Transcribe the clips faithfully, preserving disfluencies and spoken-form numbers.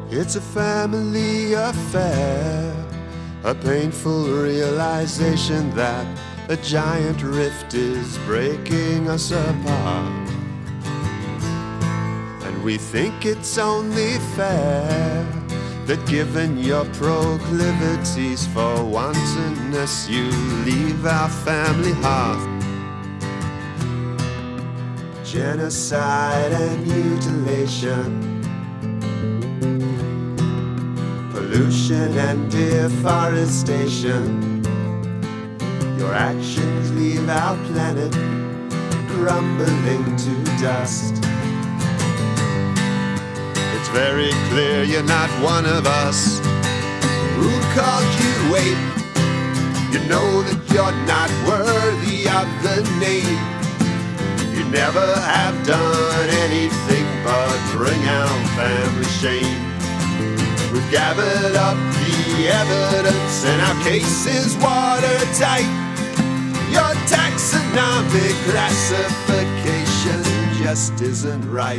It's a family affair, a painful realization that a giant rift is breaking us apart. And we think it's only fair that given your proclivities for wantonness, you leave our family hearth. Genocide and mutilation, pollution and deforestation. Your actions leave our planet crumbling to dust. It's very clear you're not one of us. Who called you ape? You know that you're not worthy of the name. You never have done anything but bring out family shame. We've gathered up the evidence and our case is watertight. Your taxonomic classification just isn't right.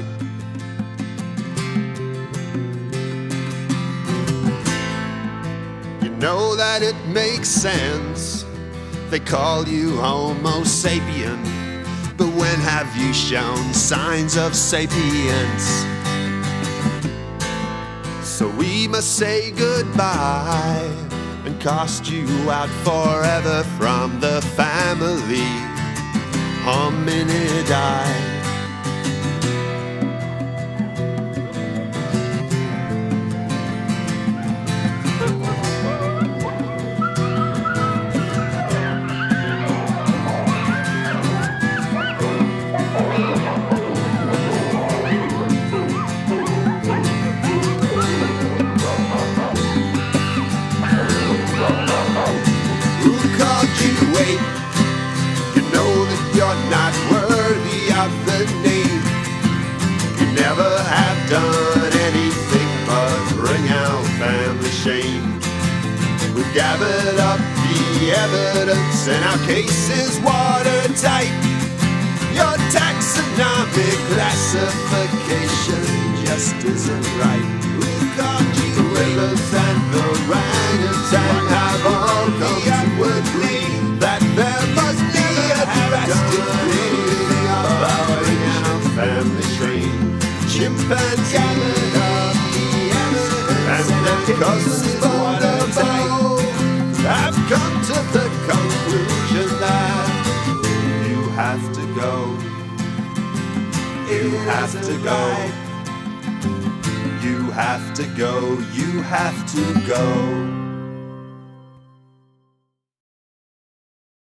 You know that it makes sense. They call you Homo sapien, but when have you shown signs of sapience? So we must say goodbye and cast you out forever from the family hominidae. You know that you're not worthy of the name. You never have done anything but bring out family shame. We've gathered up the evidence and our case is watertight. Your taxonomic classification just isn't right. Who called you gorillas and orangutan have all the outward claim that there must be a drastic thing about our family train. Chimpanzee up the evidence and their cousins bonobo have come to the conclusion that you have to go. You have to go. You have to go. You have to go.